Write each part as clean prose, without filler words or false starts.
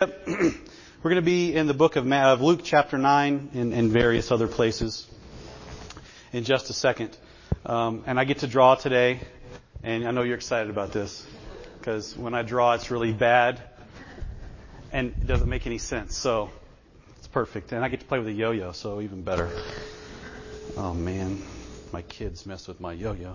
We're going to be in the book of Luke chapter 9 and various other places in just a second. And I get to draw today, and I know you're excited about this, because when I draw it's really bad and it doesn't make any sense. So it's perfect. And I get to play with a yo-yo, so even better. Oh man, my kids messed with my yo-yo.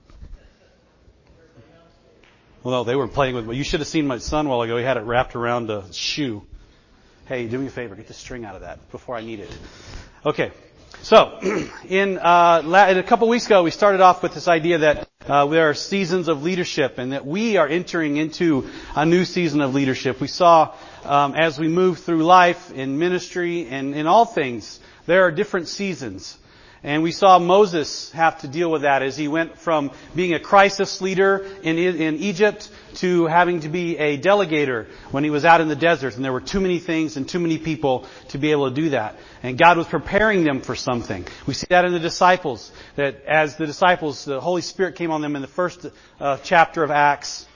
Well, no, they were playing with me. You should have seen my son a while ago. He had it wrapped around a shoe. Hey, do me a favor. Get the string out of that before I need it. Okay. So, in a couple weeks ago, we started off with this idea that there are seasons of leadership and that we are entering into a new season of leadership. We saw, as we move through life, in ministry, and in all things, there are different seasons. And we saw Moses have to deal with that as he went from being a crisis leader in Egypt to having to be a delegator when he was out in the desert. And there were too many things and too many people to be able to do that. And God was preparing them for something. We see that in the disciples, that as the disciples, the Holy Spirit came on them in the first chapter of Acts.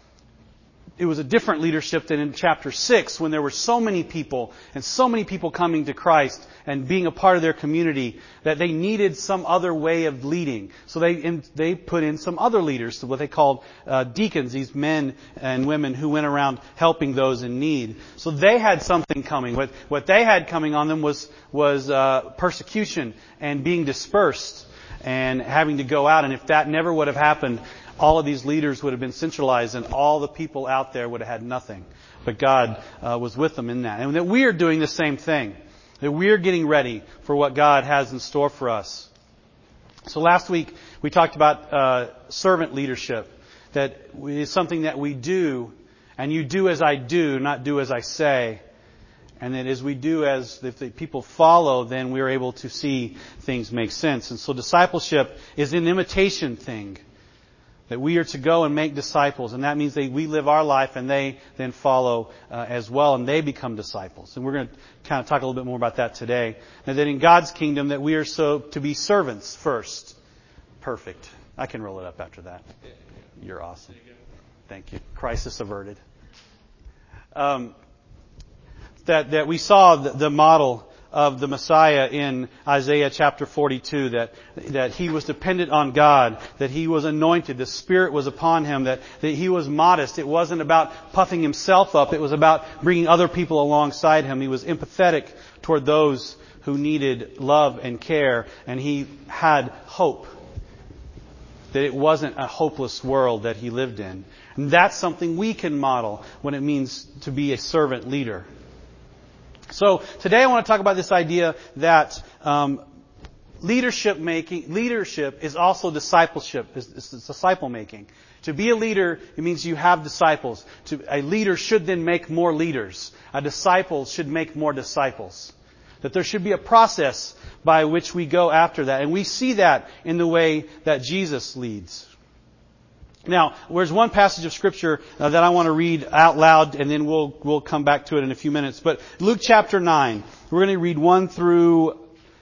It was a different leadership than in chapter 6 when there were so many people and so many people coming to Christ and being a part of their community that they needed some other way of leading. So they put in some other leaders, what they called deacons, these men and women who went around helping those in need. So they had something coming. What they had coming on them was persecution and being dispersed and having to go out. And if that never would have happened, all of these leaders would have been centralized and all the people out there would have had nothing. But God was with them in that. And that we are doing the same thing. That we are getting ready for what God has in store for us. So last week we talked about servant leadership. That is something that we do, and you do as I do, not do as I say. And that as we do, if the people follow, then we are able to see things make sense. And so discipleship is an imitation thing. That we are to go and make disciples. And that means that we live our life and they then follow as well. And they become disciples. And we're going to kind of talk a little bit more about that today. And that in God's kingdom that we are so to be servants first. Perfect. I can roll it up after that. You're awesome. Thank you. Crisis averted. That we saw the model of the Messiah in Isaiah chapter 42, that he was dependent on God, that he was anointed, the Spirit was upon him, that he was modest. It wasn't about puffing himself up, it was about bringing other people alongside him. He was empathetic toward those who needed love and care, and he had hope. That it wasn't a hopeless world that he lived in. And that's something we can model when it means to be a servant leader. So today I want to talk about this idea that leadership is also discipleship. It's disciple making. To be a leader, it means you have disciples. A leader should then make more leaders. A disciple should make more disciples. That there should be a process by which we go after that. And we see that in the way that Jesus leads. Now, there's one passage of Scripture that I want to read out loud, and then we'll come back to it in a few minutes. But Luke chapter 9, we're going to read 1 through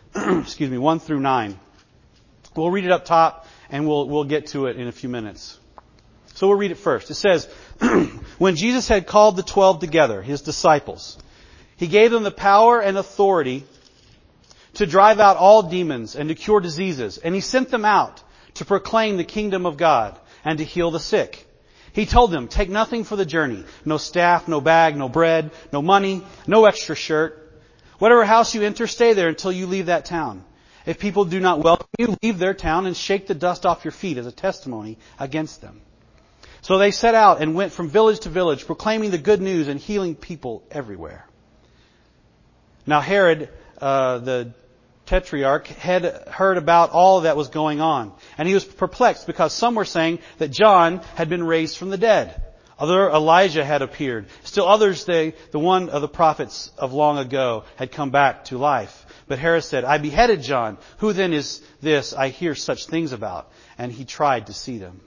9. We'll read it up top, and we'll get to it in a few minutes. So we'll read it first. It says, when Jesus had called the 12 together, his disciples, he gave them the power and authority to drive out all demons and to cure diseases. And he sent them out to proclaim the kingdom of God and to heal the sick. He told them, take nothing for the journey. No staff, no bag, no bread, no money, no extra shirt. Whatever house you enter, stay there until you leave that town. If people do not welcome you, leave their town and shake the dust off your feet as a testimony against them. So they set out and went from village to village, proclaiming the good news and healing people everywhere. Now Herod, the Tetrarch, had heard about all that was going on. And he was perplexed because some were saying that John had been raised from the dead. Other, Elijah had appeared. Still others, the one of the prophets of long ago had come back to life. But Herod said, I beheaded John. Who then is this I hear such things about? And he tried to see them.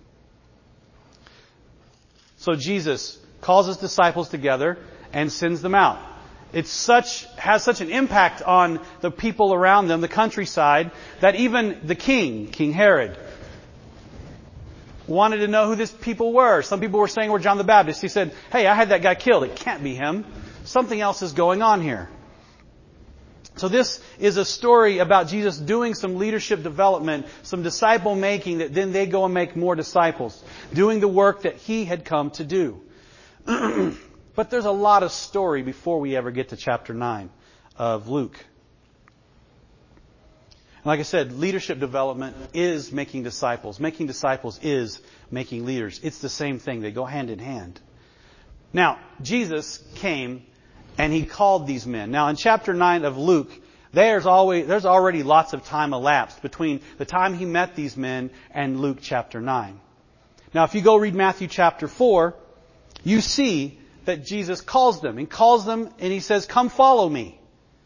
So Jesus calls his disciples together and sends them out. It has such an impact on the people around them, the countryside, that even the king, King Herod, wanted to know who these people were. Some people were saying we're John the Baptist. He said, hey, I had that guy killed. It can't be him. something else is going on here. So this is a story about Jesus doing some leadership development, some disciple making, that then they go and make more disciples, doing the work that He had come to do. But there's a lot of story before we ever get to chapter 9 of Luke. Like I said, leadership development is making disciples. Making disciples is making leaders. It's the same thing. They go hand in hand. Now, Jesus came and He called these men. Now, in chapter 9 of Luke, there's already lots of time elapsed between the time He met these men and Luke chapter 9. Now, if you go read Matthew chapter 4, you see that Jesus calls them. He calls them and He says, "Come follow me.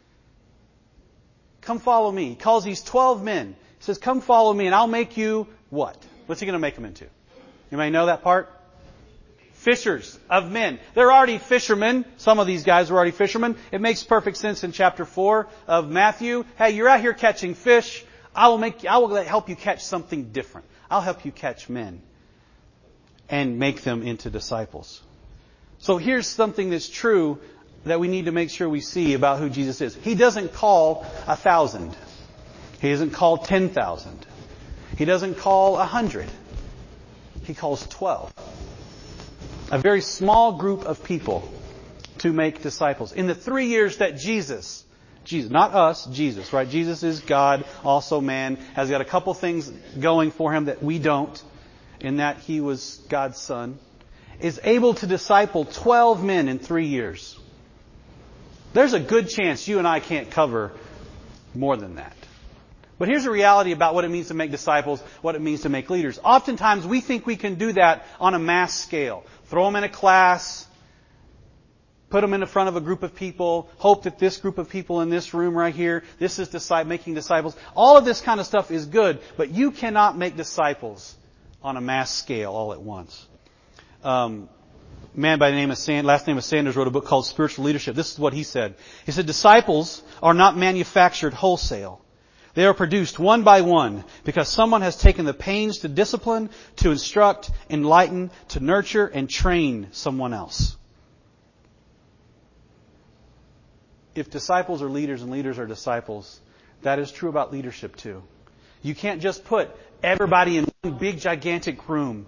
Come follow me." He calls these 12 men. He says, "Come follow me and I'll make you" what? What's He going to make them into? You may know that part? Fishers of men. They're already fishermen. Some of these guys were already fishermen. It makes perfect sense in chapter 4 of Matthew. Hey, you're out here catching fish. I will help you catch something different. I'll help you catch men and make them into disciples. So here's something that's true that we need to make sure we see about who Jesus is. He doesn't call 1,000. He doesn't call 10,000. He doesn't call 100. He calls 12. A very small group of people to make disciples. In the 3 years that Jesus, not us, Jesus, right? Jesus is God, also man, has got a couple things going for Him that we don't, in that He was God's Son, is able to disciple 12 men in 3 years. There's a good chance you and I can't cover more than that. But here's the reality about what it means to make disciples, what it means to make leaders. Oftentimes we think we can do that on a mass scale. Throw them in a class, put them in the front of a group of people, hope that this group of people in this room right here, this is making disciples. All of this kind of stuff is good, but you cannot make disciples on a mass scale all at once. A man by the name of last name of Sanders wrote a book called Spiritual Leadership. This is what he said. He said, "Disciples are not manufactured wholesale. They are produced one by one because someone has taken the pains to discipline, to instruct, enlighten, to nurture, and train someone else." If disciples are leaders and leaders are disciples, that is true about leadership too. You can't just put everybody in one big gigantic room,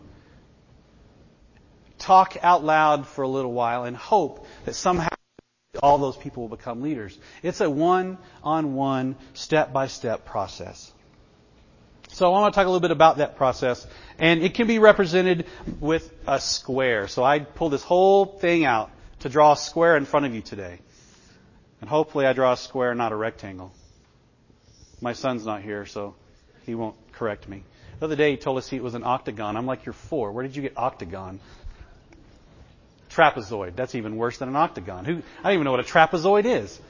talk out loud for a little while, and hope that somehow all those people will become leaders. It's a one-on-one, step-by-step process. So I want to talk a little bit about that process. And it can be represented with a square. So I pulled this whole thing out to draw a square in front of you today. And hopefully I draw a square, not a rectangle. My son's not here, so he won't correct me. The other day he told us it was an octagon. I'm like, "You're 4. Where did you get octagon?" Trapezoid. That's even worse than an octagon. I don't even know what a trapezoid is.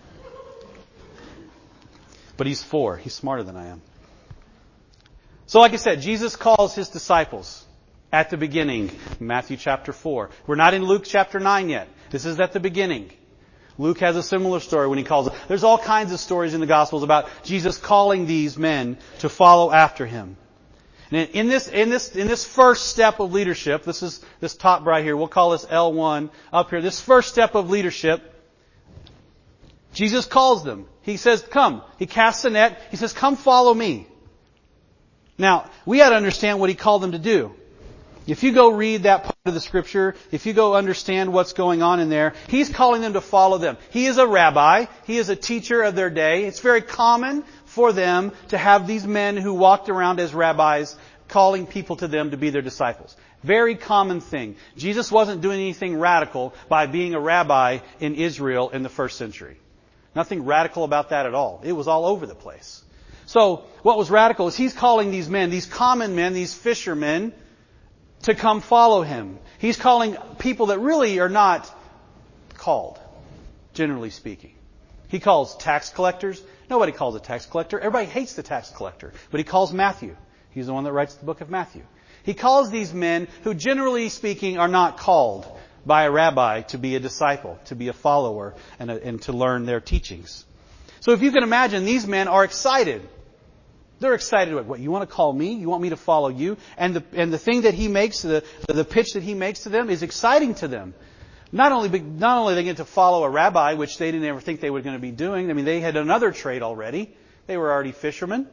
But he's 4. He's smarter than I am. So like I said, Jesus calls His disciples at the beginning. Matthew chapter 4. We're not in Luke chapter 9 yet. This is at the beginning. Luke has a similar story when he calls them. There's all kinds of stories in the Gospels about Jesus calling these men to follow after Him. And in this first step of leadership, this top right here, we'll call this L1 up here. This first step of leadership, Jesus calls them. He says, "Come." He casts a net. He says, "Come follow me." Now, we got to understand what He called them to do. If you go read that part of the Scripture, if you go understand what's going on in there, He's calling them to follow them. He is a rabbi. He is a teacher of their day. It's very common for them to have these men who walked around as rabbis calling people to them to be their disciples. Very common thing. Jesus wasn't doing anything radical by being a rabbi in Israel in the first century. Nothing radical about that at all. It was all over the place. So what was radical is He's calling these men, these common men, these fishermen, to come follow Him. He's calling people that really are not called, generally speaking. He calls tax collectors. Nobody calls a tax collector. Everybody hates the tax collector. But He calls Matthew. He's the one that writes the book of Matthew. He calls these men who, generally speaking, are not called by a rabbi to be a disciple, to be a follower, and to learn their teachings. So if you can imagine, these men are excited. They're excited. What, you want to call me? You want me to follow you? And the thing that He makes, the pitch that He makes to them is exciting to them. Not only they get to follow a rabbi, which they didn't ever think they were going to be doing. I mean, they had another trade already. They were already fishermen.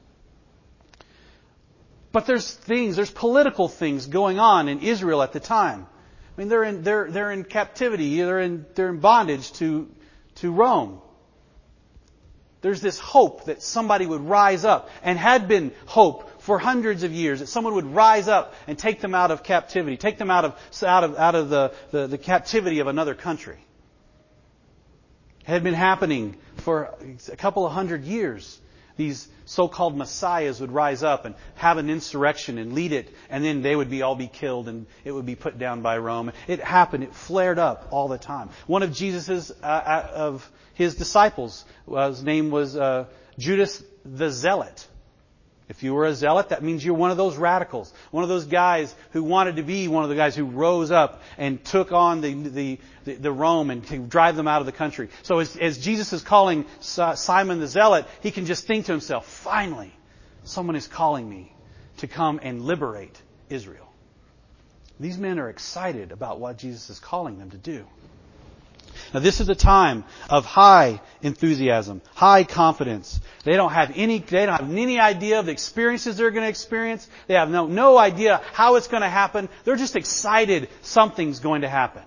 But there's political things going on in Israel at the time. I mean, they're in captivity. They're in bondage to Rome. There's this hope that somebody would rise up, and had been hope for hundreds of years, that someone would rise up and take them out of captivity, take them out of the captivity of another country. It had been happening for a couple of hundred years. These so-called messiahs would rise up and have an insurrection and lead it, and then they would all be killed, and it would be put down by Rome. It happened. It flared up all the time. One of his disciples, his name was Judas the Zealot. If you were a zealot, that means you're one of those radicals. One of those guys who wanted to be one of the guys who rose up and took on the Rome and to drive them out of the country. So as Jesus is calling Simon the Zealot, he can just think to himself, finally, someone is calling me to come and liberate Israel. These men are excited about what Jesus is calling them to do. Now this is a time of high enthusiasm, high confidence. They don't have any idea of the experiences they're going to experience. They have no idea how it's going to happen. They're just excited something's going to happen.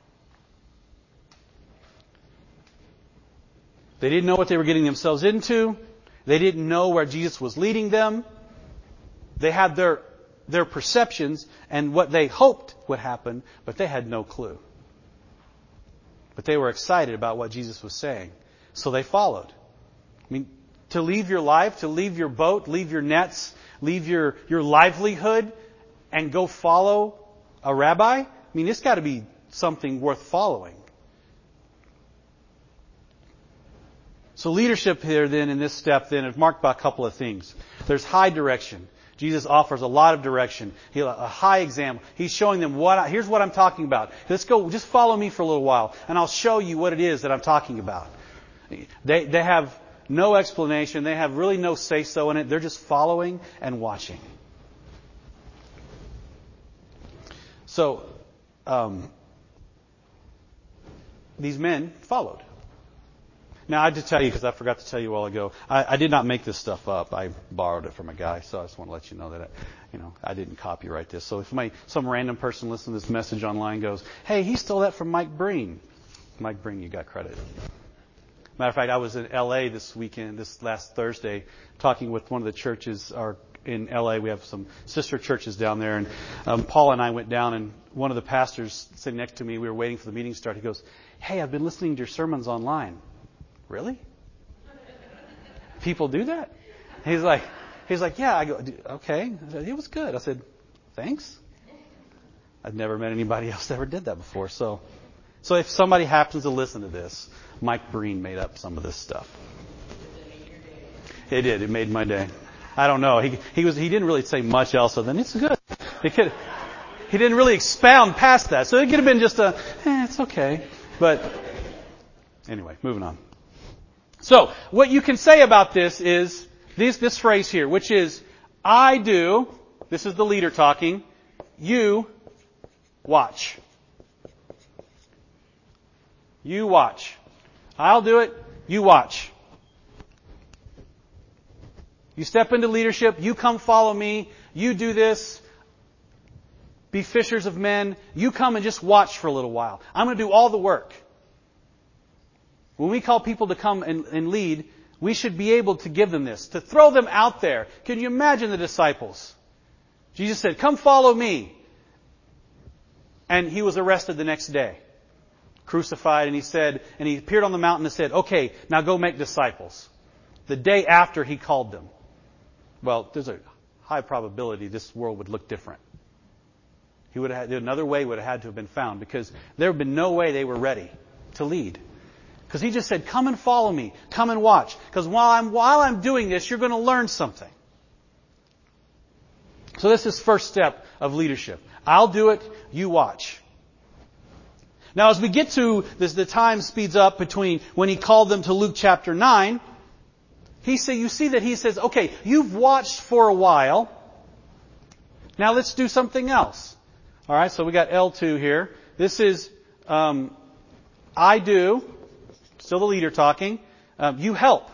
They didn't know what they were getting themselves into. They didn't know where Jesus was leading them. They had their perceptions and what they hoped would happen, but they had no clue. But they were excited about what Jesus was saying. So they followed. I mean, to leave your life, to leave your boat, leave your nets, leave your livelihood, and go follow a rabbi? I mean, it's got to be something worth following. So leadership here then in this step then is marked by a couple of things. There's high direction. Jesus offers a lot of direction. A high example. He's showing them here's what I'm talking about. Let's go, just follow me for a little while, and I'll show you what it is that I'm talking about. They have no explanation. They have really no say-so in it. They're just following and watching. So, these men followed. Now, I did tell you, because I forgot to tell you a while ago, I did not make this stuff up. I borrowed it from a guy, so I just want to let you know that I didn't copyright this. So if some random person listening to this message online goes, hey, he stole that from Mike Breen. Mike Breen, you got credit. Matter of fact, I was in L.A. this last Thursday, talking with one of the churches in L.A. We have some sister churches down there, and Paul and I went down, and one of the pastors sitting next to me, we were waiting for the meeting to start. He goes, hey, I've been listening to your sermons online. Really? People do that? He's like, yeah. I go, okay. I said, it was good. I said, thanks. I've never met anybody else that ever did that before. So if somebody happens to listen to this, Mike Breen made up some of this stuff. It did. It made my day. I don't know. He didn't really say much else other than it's good. He didn't really expound past that. So it could have been just it's okay. But anyway, moving on. So, what you can say about this is this phrase here, which is, I do, this is the leader talking, you watch. You watch. I'll do it, you watch. You step into leadership, you come follow me, you do this, be fishers of men, you come and just watch for a little while. I'm going to do all the work. When we call people to come and lead, we should be able to give them this, to throw them out there. Can you imagine the disciples? Jesus said, come follow me. And he was arrested the next day, crucified, and he appeared on the mountain and said, okay, now go make disciples. The day after he called them. Well, there's a high probability this world would look different. Another way would have had to have been found, because there would have been no way they were ready to lead. Because he just said, come and follow me. Come and watch. Because while I'm doing this, you're going to learn something. So this is first step of leadership. I'll do it, you watch. Now as we get to this, the time speeds up between when he called them to Luke chapter 9. You see that he says, okay, you've watched for a while. Now let's do something else. Alright, so we got L2 here. This is I do, still the leader talking, you help.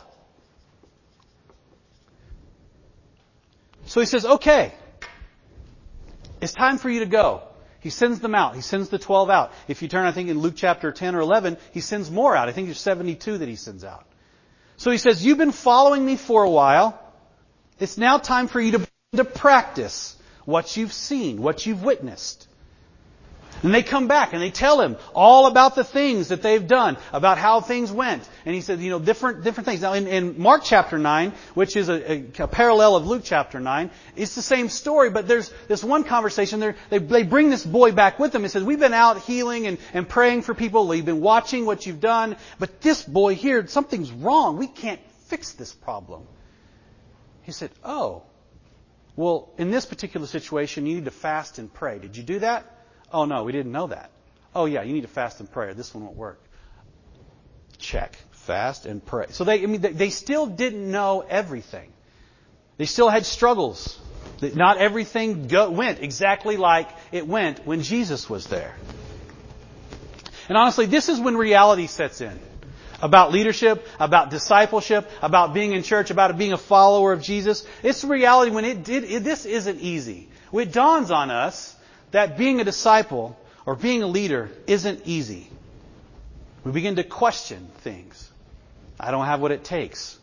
So he says, okay, it's time for you to go. He sends them out. He sends the 12 out. If you turn, I think, in Luke chapter 10 or 11, he sends more out. I think there's 72 that he sends out. So he says, you've been following me for a while. It's now time for you to practice what you've seen, what you've witnessed. And they come back and they tell him all about the things that they've done, about how things went. And he said, different things. Now in Mark chapter 9, which is a parallel of Luke chapter 9, it's the same story, but there's this one conversation there. They bring this boy back with them. It says, we've been out healing and praying for people. We've been watching what you've done. But this boy here, something's wrong. We can't fix this problem. He said, oh, well, in this particular situation, you need to fast and pray. Did you do that? Oh, no, we didn't know that. Oh, yeah, you need to fast and pray. This one won't work. Check. Fast and pray. So they still didn't know everything. They still had struggles. Not everything went exactly like it went when Jesus was there. And honestly, this is when reality sets in. About leadership, about discipleship, about being in church, about being a follower of Jesus. It's reality when this isn't easy. It dawns on us that being a disciple or being a leader isn't easy. We begin to question things. I don't have what it takes.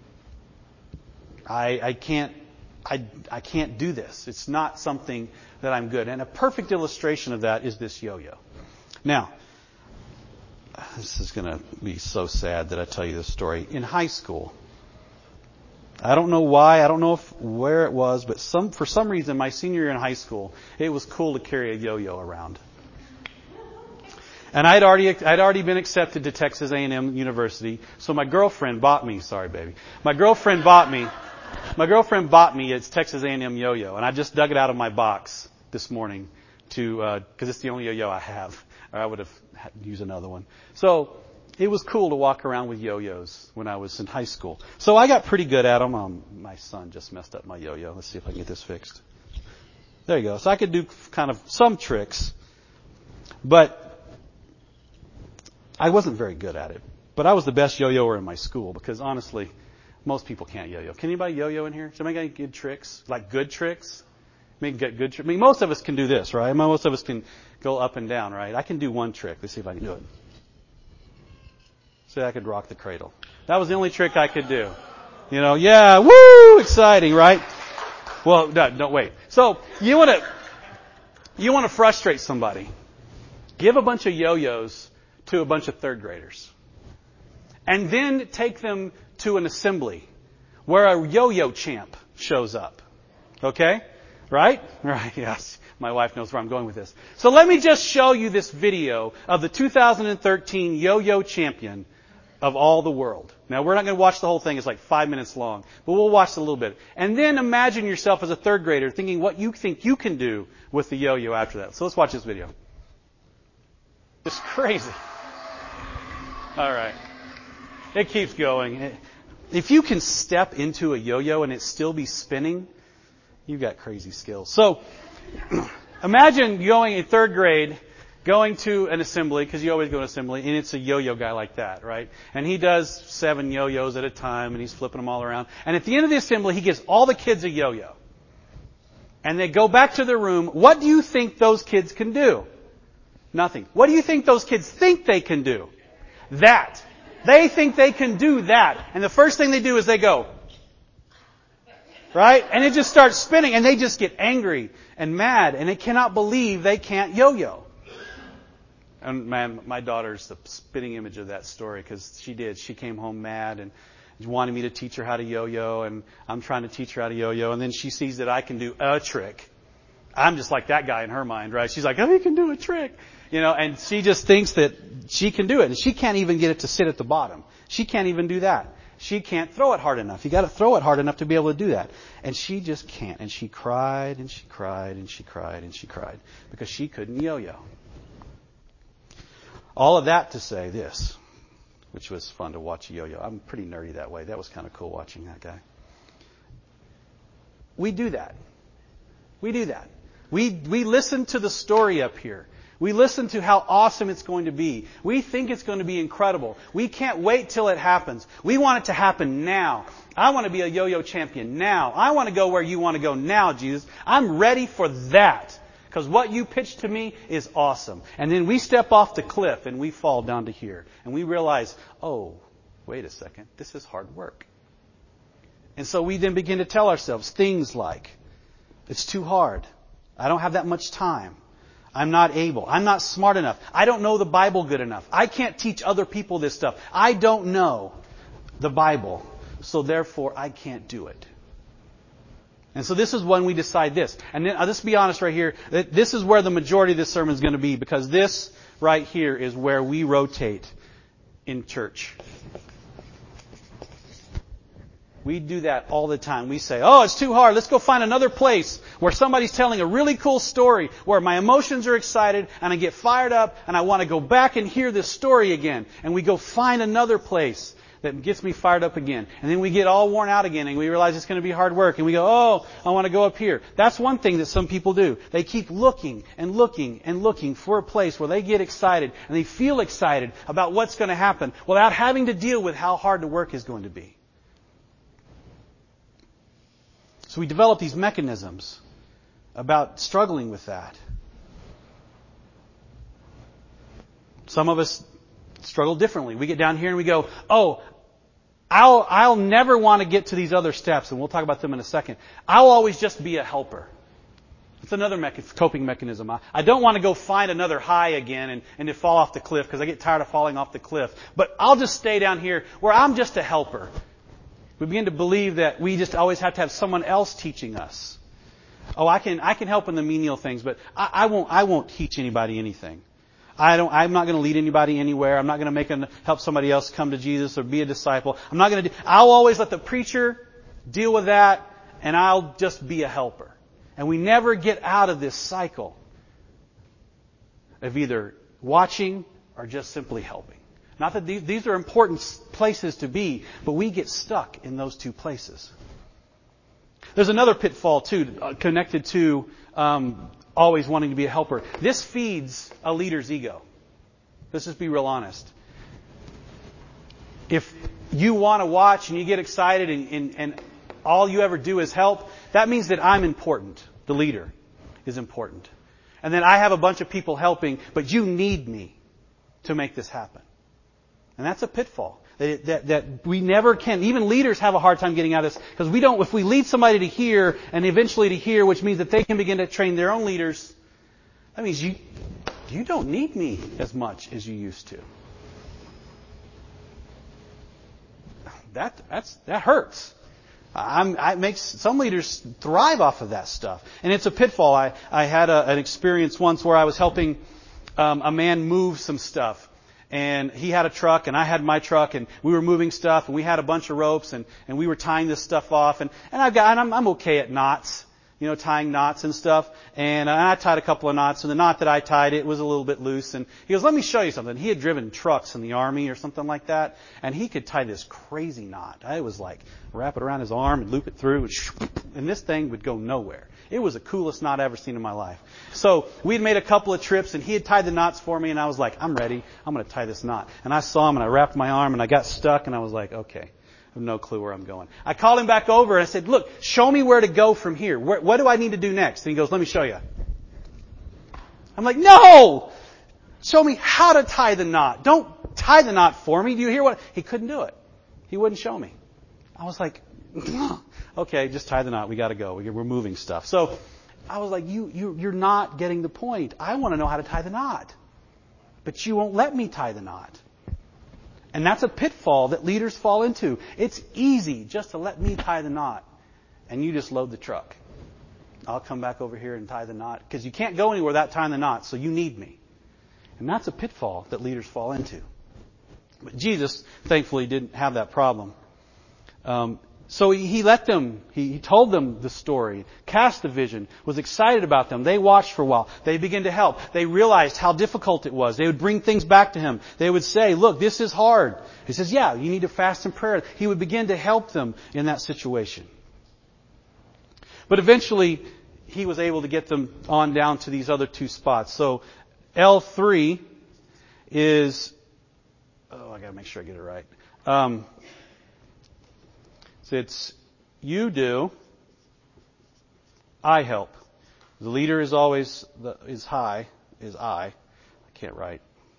I can't do this. It's not something that I'm good. And a perfect illustration of that is this yo-yo. Now, this is going to be so sad that I tell you this story. In high school, I don't know why, I don't know where it was, but for some reason, my senior year in high school, it was cool to carry a yo-yo around. And I'd already been accepted to Texas A&M University, so my girlfriend bought me, sorry baby, my girlfriend bought me its Texas A&M yo-yo, and I just dug it out of my box this morning because it's the only yo-yo I have, or I would have had to use another one. So it was cool to walk around with yo-yos when I was in high school. So I got pretty good at them. My son just messed up my yo-yo. Let's see if I can get this fixed. There you go. So I could do kind of some tricks, but I wasn't very good at it. But I was the best yo-yoer in my school because honestly, most people can't yo-yo. Can anybody yo-yo in here? Does anybody got good tricks? Like good tricks? Most of us can do this, right? Most of us can go up and down, right? I can do one trick. Let's see if I can do it. See, I could rock the cradle. That was the only trick I could do. Yeah, woo, exciting, right? Well, no, wait. So you want to frustrate somebody. Give a bunch of yo-yos to a bunch of third graders. And then take them to an assembly where a yo-yo champ shows up. Okay? Right? Right, yes. My wife knows where I'm going with this. So let me just show you this video of the 2013 yo-yo champion of all the world. Now, we're not going to watch the whole thing. It's like 5 minutes long. But we'll watch a little bit. And then imagine yourself as a third grader thinking what you think you can do with the yo-yo after that. So let's watch this video. It's crazy. All right. It keeps going. If you can step into a yo-yo and it still be spinning, you've got crazy skills. So imagine going in third grade, going to an assembly, because you always go to assembly, and it's a yo-yo guy like that, right? And he does 7 yo-yos at a time, and he's flipping them all around. And at the end of the assembly, he gives all the kids a yo-yo. And they go back to their room. What do you think those kids can do? Nothing. What do you think those kids think they can do? That. They think they can do that. And the first thing they do is they go. Right? And it just starts spinning, and they just get angry and mad, and they cannot believe they can't yo-yo. And man, my daughter's the spitting image of that story because she did. She came home mad and wanted me to teach her how to yo-yo, and I'm trying to teach her how to yo-yo, and then she sees that I can do a trick. I'm just like that guy in her mind, right? She's like, oh, he can do a trick. And she just thinks that she can do it, and she can't even get it to sit at the bottom. She can't even do that. She can't throw it hard enough. You got to throw it hard enough to be able to do that. And she just can't. And she cried and she cried and she cried and she cried because she couldn't yo-yo. All of that to say this, which was fun to watch a yo-yo. I'm pretty nerdy that way. That was kind of cool watching that guy. We do that. We do that. We listen to the story up here. We listen to how awesome it's going to be. We think it's going to be incredible. We can't wait till it happens. We want it to happen now. I want to be a yo-yo champion now. I want to go where you want to go now, Jesus. I'm ready for that. Because what you pitched to me is awesome. And then we step off the cliff and we fall down to here. And we realize, oh, wait a second, this is hard work. And so we then begin to tell ourselves things like, it's too hard. I don't have that much time. I'm not able. I'm not smart enough. I don't know the Bible good enough. I can't teach other people this stuff. I don't know the Bible. So therefore, I can't do it. And so this is when we decide this. And then I'll just be honest right here. This is where the majority of this sermon is going to be. Because this right here is where we rotate in church. We do that all the time. We say, oh, it's too hard. Let's go find another place where somebody's telling a really cool story, where my emotions are excited and I get fired up and I want to go back and hear this story again. And we go find another place that gets me fired up again. And then we get all worn out again and we realize it's going to be hard work. And we go, oh, I want to go up here. That's one thing that some people do. They keep looking and looking and looking for a place where they get excited and they feel excited about what's going to happen without having to deal with how hard the work is going to be. So we develop these mechanisms about struggling with that. Some of us struggle differently. We get down here and we go, oh, I'll never want to get to these other steps, and we'll talk about them in a second. I'll always just be a helper. It's another coping mechanism. I don't want to go find another high again and to fall off the cliff because I get tired of falling off the cliff. But I'll just stay down here where I'm just a helper. We begin to believe that we just always have to have someone else teaching us. Oh, I can help in the menial things, but I won't teach anybody anything. I'm not going to lead anybody anywhere. I'm not going to help somebody else come to Jesus or be a disciple. I'll always let the preacher deal with that, and I'll just be a helper. And we never get out of this cycle of either watching or just simply helping. Not that these are important places to be, but we get stuck in those two places. There's another pitfall, too, connected to always wanting to be a helper. This feeds a leader's ego. Let's just be real honest. If you want to watch and you get excited and all you ever do is help, that means that I'm important. The leader is important. And then I have a bunch of people helping, but you need me to make this happen. And that's a pitfall that we never can. Even leaders have a hard time getting out of this because if we lead somebody to here and eventually to here, which means that they can begin to train their own leaders, that means you don't need me as much as you used to. That hurts. It makes some leaders thrive off of that stuff. And it's a pitfall. I had an experience once where I was helping a man move some stuff. And he had a truck and I had my truck and we were moving stuff and we had a bunch of ropes and we were tying this stuff off and I'm okay at knots, tying knots and stuff. And I tied a couple of knots and the knot that I tied, it was a little bit loose. And he goes, let me show you something. He had driven trucks in the Army or something like that. And he could tie this crazy knot. I was like, wrap it around his arm and loop it through and this thing would go nowhere. It was the coolest knot I've ever seen in my life. So we'd made a couple of trips and he had tied the knots for me and I was like, I'm ready. I'm going to tie this knot. And I saw him and I wrapped my arm and I got stuck and I was like, okay, I have no clue where I'm going. I called him back over and I said, look, show me where to go from here. What do I need to do next? And he goes, let me show you. I'm like, no! Show me how to tie the knot. Don't tie the knot for me. Do you hear what? He couldn't do it. He wouldn't show me. I was like, okay, just tie the knot. We got to go. We're moving stuff. So I was like, you're not getting the point. I want to know how to tie the knot. But you won't let me tie the knot. And that's a pitfall that leaders fall into. It's easy just to let me tie the knot. And you just load the truck. I'll come back over here and tie the knot. Because you can't go anywhere without tying the knot. So you need me. And that's a pitfall that leaders fall into. But Jesus, thankfully, didn't have that problem. So he let them, he told them the story, cast the vision, was excited about them. They watched for a while. They began to help. They realized how difficult it was. They would bring things back to him. They would say, look, this is hard. He says, yeah, you need to fast and prayer. He would begin to help them in that situation. But eventually, he was able to get them on down to these other two spots. So L3 is, I gotta make sure I get it right. So it's you do, I help. The leader is always I can't write.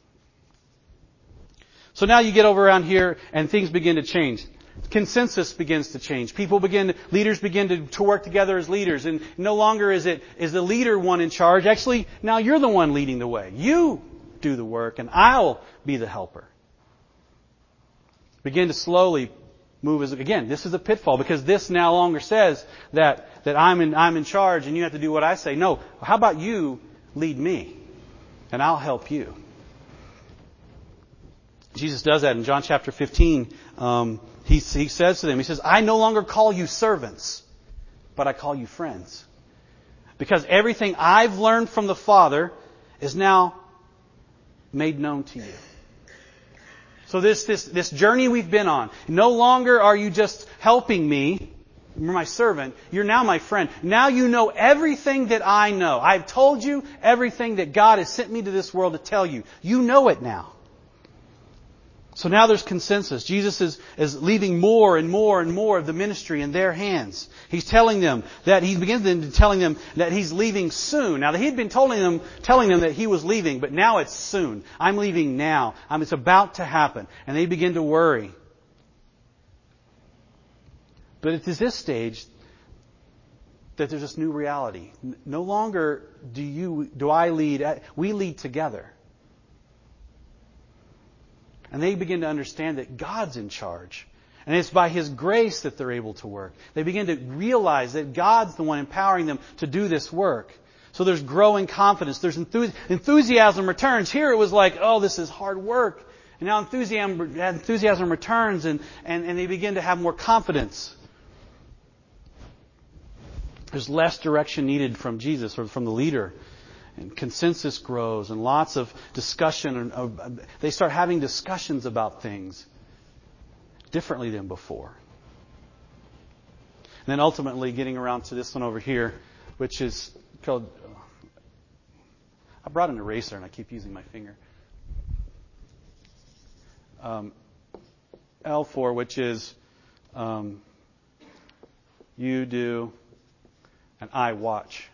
So now you get over around here and things begin to change. Consensus begins to change. Leaders begin to work together as leaders, and no longer is the leader one in charge. Actually, now you're the one leading the way. You do the work and I'll be the helper. Begin to slowly move again, this is a pitfall because this no longer says that I'm in charge and you have to do what I say. No, how about you lead me and I'll help you. Jesus does that in John chapter 15. He says to them, he says, I no longer call you servants, but I call you friends. Because everything I've learned from the Father is now made known to you. So this journey we've been on, no longer are you just helping me, you're my servant, you're now my friend. Now you know everything that I know. I've told you everything that God has sent me to this world to tell you. You know it now. So now there's consensus. Jesus is leaving more and more and more of the ministry in their hands. He begins to telling them that He's leaving soon. Now, He had been telling them that He was leaving, but now it's soon. I'm leaving now. It's about to happen. And they begin to worry. But it's at this stage that there's this new reality. No longer do I lead. We lead together. And they begin to understand that God's in charge. And it's by His grace that they're able to work. They begin to realize that God's the one empowering them to do this work. So there's growing confidence. There's enthusiasm returns. Here it was like, this is hard work. And now enthusiasm returns and they begin to have more confidence. There's less direction needed from Jesus or from the leader. And consensus grows and lots of discussion. They start having discussions about things differently than before. And then ultimately getting around to this one over here, which is called... I brought an eraser and I keep using my finger. L4, which is you do and I watch.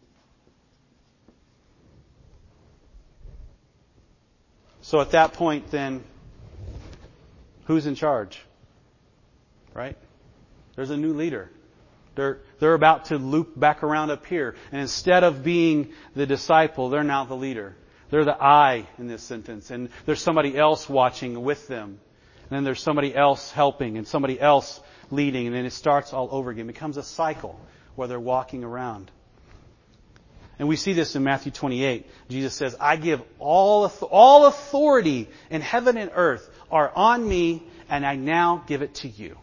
So at that point then, who's in charge? Right? There's a new leader. They're about to loop back around up here. And instead of being the disciple, they're now the leader. They're the I in this sentence. And there's somebody else watching with them. And then there's somebody else helping and somebody else leading. And then it starts all over again. It becomes a cycle where they're walking around. And we see this in Matthew 28. Jesus says, I give all authority in heaven and earth are on me, and I now give it to you.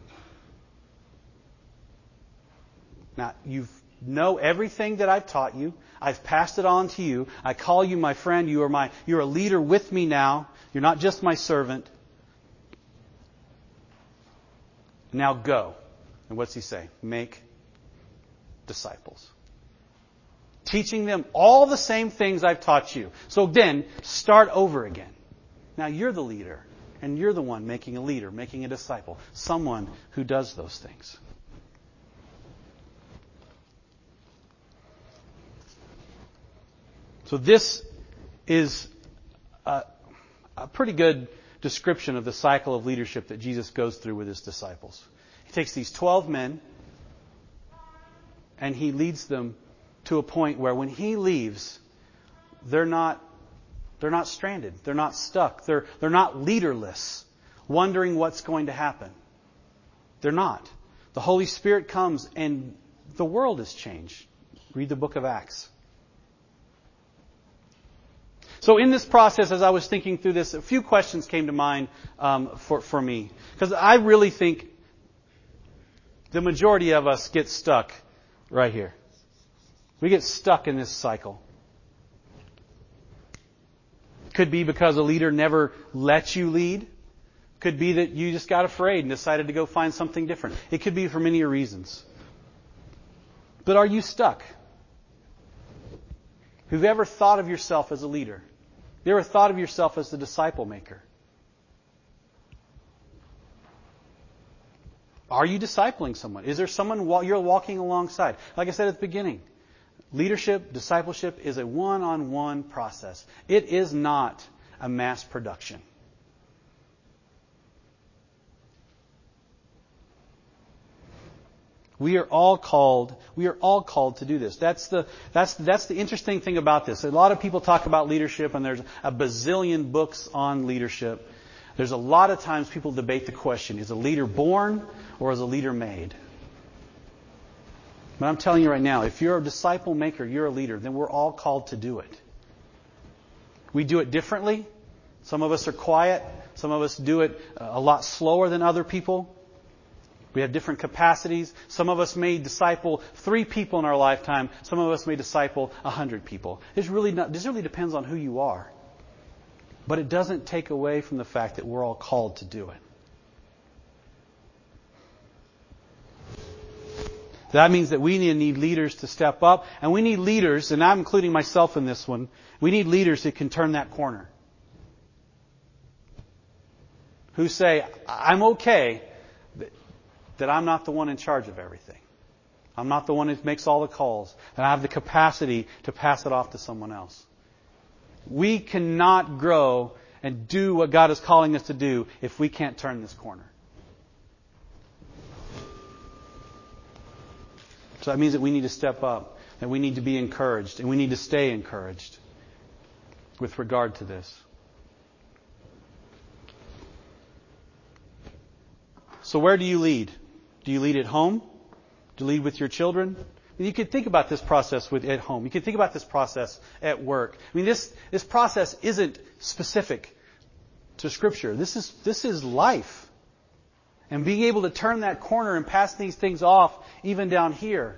Now, you know everything that I've taught you. I've passed it on to you. I call you my friend. You're a leader with me now. You're not just my servant. Now go. And what's He say? Make disciples. Teaching them all the same things I've taught you. So then, start over again. Now you're the leader. And you're the one making a leader, making a disciple. Someone who does those things. So this is a pretty good description of the cycle of leadership that Jesus goes through with His disciples. He takes these 12 men and He leads them to a point where when He leaves, they're not stranded. They're not stuck. They're not leaderless, wondering what's going to happen. They're not. The Holy Spirit comes and the world is changed. Read the book of Acts. So in this process, as I was thinking through this, a few questions came to mind for me. Because I really think the majority of us get stuck right here. We get stuck in this cycle. Could be because a leader never let you lead. Could be that you just got afraid and decided to go find something different. It could be for many reasons. But are you stuck? Have you ever thought of yourself as a leader? You ever thought of yourself as the disciple maker? Are you discipling someone? Is there someone you're walking alongside? Like I said at the beginning, leadership, discipleship is a one-on-one process. It is not a mass production. We are all called to do this. That's the interesting thing about this. A lot of people talk about leadership, and there's a bazillion books on leadership. There's a lot of times people debate the question, is a leader born or is a leader made? But I'm telling you right now, if you're a disciple maker, you're a leader, then we're all called to do it. We do it differently. Some of us are quiet. Some of us do it a lot slower than other people. We have different capacities. Some of us may disciple 3 people in our lifetime. Some of us may disciple 100 people. This really depends on who you are. But it doesn't take away from the fact that we're all called to do it. That means that we need leaders to step up. And we need leaders, and I'm including myself in this one, we need leaders who can turn that corner. Who say, I'm okay that I'm not the one in charge of everything. I'm not the one who makes all the calls. And I have the capacity to pass it off to someone else. We cannot grow and do what God is calling us to do if we can't turn this corner. So that means that we need to step up, that we need to be encouraged, and we need to stay encouraged with regard to this. So where do you lead? Do you lead at home? Do you lead with your children? You can think about this process at home. You can think about this process at work. I mean, this process isn't specific to Scripture. This is life. And being able to turn that corner and pass these things off, even down here.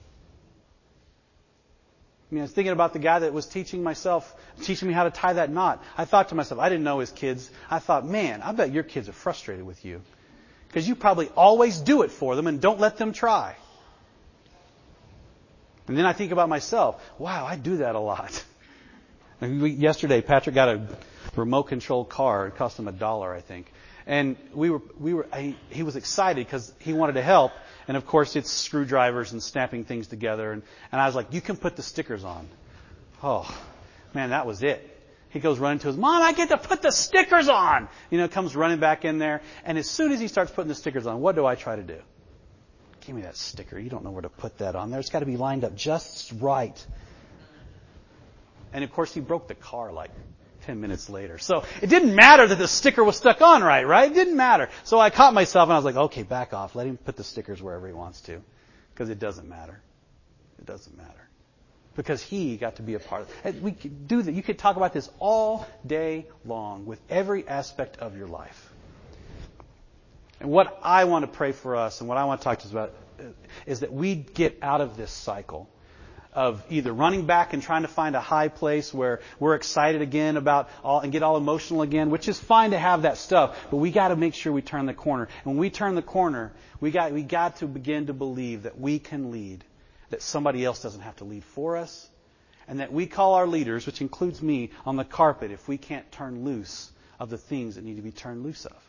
I mean, I was thinking about the guy that was teaching me how to tie that knot. I thought to myself, I didn't know his kids. I thought, man, I bet your kids are frustrated with you. Because you probably always do it for them and don't let them try. And then I think about myself. Wow, I do that a lot. Yesterday, Patrick got a remote control car. It cost him $1, I think. And he was excited because he wanted to help. And of course, it's screwdrivers and snapping things together. And I was like, you can put the stickers on. Oh, man, that was it. He goes running to his mom. I get to put the stickers on. Comes running back in there. And as soon as he starts putting the stickers on, what do I try to do? Give me that sticker. You don't know where to put that on there. It's got to be lined up just right. And of course, he broke the car like 10 minutes later. So it didn't matter that the sticker was stuck on right? It didn't matter. So I caught myself and I was like, okay, back off. Let him put the stickers wherever he wants to. Because it doesn't matter. It doesn't matter. Because he got to be a part of it. We could do that. You could talk about this all day long with every aspect of your life. And what I want to pray for us and what I want to talk to us about is that we get out of this cycle of either running back and trying to find a high place where we're excited again about and get all emotional again, which is fine to have that stuff, but we got to make sure we turn the corner. And when we turn the corner, we got to begin to believe that we can lead, that somebody else doesn't have to lead for us, and that we call our leaders, which includes me, on the carpet if we can't turn loose of the things that need to be turned loose of.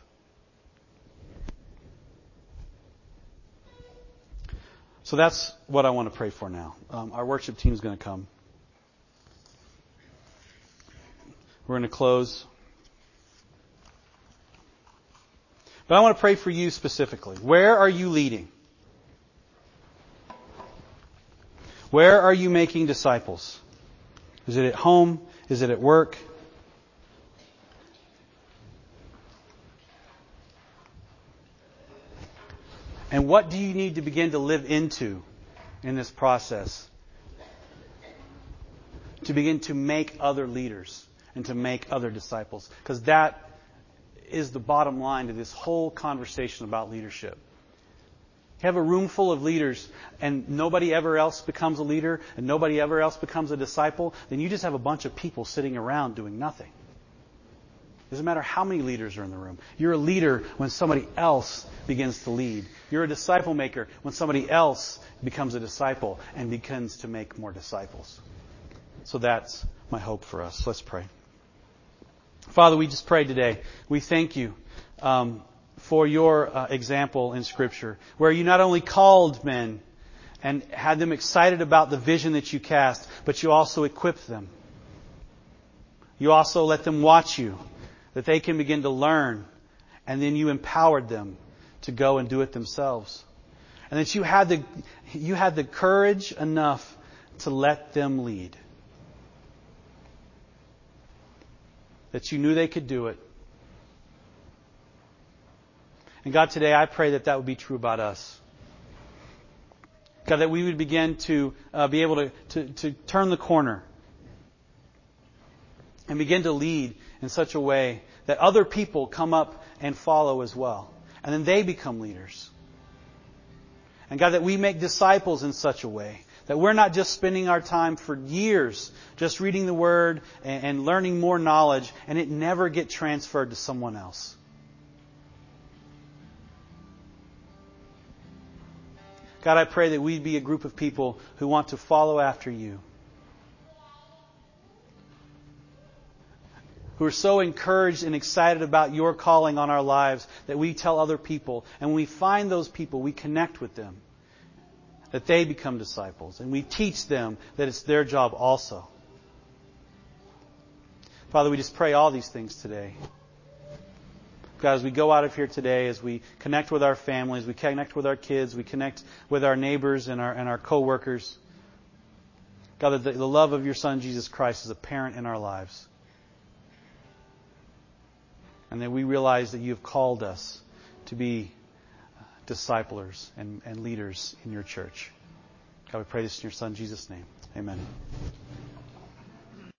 So that's what I want to pray for now. Our worship team is going to come. We're going to close. But I want to pray for you specifically. Where are you leading? Where are you making disciples? Is it at home? Is it at work? And what do you need to begin to live into in this process? To begin to make other leaders and to make other disciples. Because that is the bottom line to this whole conversation about leadership. You have a room full of leaders and nobody ever else becomes a leader and nobody ever else becomes a disciple, then you just have a bunch of people sitting around doing nothing. Doesn't matter how many leaders are in the room. You're a leader when somebody else begins to lead. You're a disciple maker when somebody else becomes a disciple and begins to make more disciples. So that's my hope for us. Let's pray. Father, we just pray today. We thank you for your example in Scripture, where you not only called men and had them excited about the vision that you cast, but you also equipped them. You also let them watch you, that they can begin to learn, and then you empowered them to go and do it themselves. And that you had the courage enough to let them lead. That you knew they could do it. And God, today I pray that would be true about us. God, that we would begin to be able to turn the corner and begin to lead in such a way that other people come up and follow as well. And then they become leaders. And God, that we make disciples in such a way that we're not just spending our time for years just reading the Word and learning more knowledge and it never get transferred to someone else. God, I pray that we'd be a group of people who want to follow after you. Who are so encouraged and excited about your calling on our lives that we tell other people. And when we find those people, we connect with them. That they become disciples. And we teach them that it's their job also. Father, we just pray all these things today. God, as we go out of here today, as we connect with our families, we connect with our kids, we connect with our neighbors and our co-workers. God, that the love of your Son, Jesus Christ, is apparent in our lives. And that we realize that you have called us to be disciplers and leaders in your church. God, we pray this in your Son, Jesus' name. Amen.